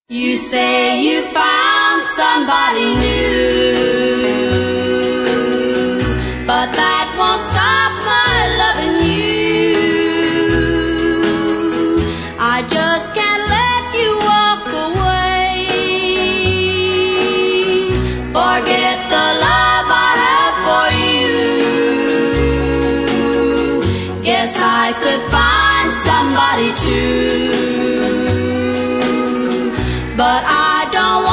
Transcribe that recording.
You say you found somebody new, but that won't stop my loving you. I just can't let you walk away. Forget the love I have for you. Guess I could find somebody too, but I don't want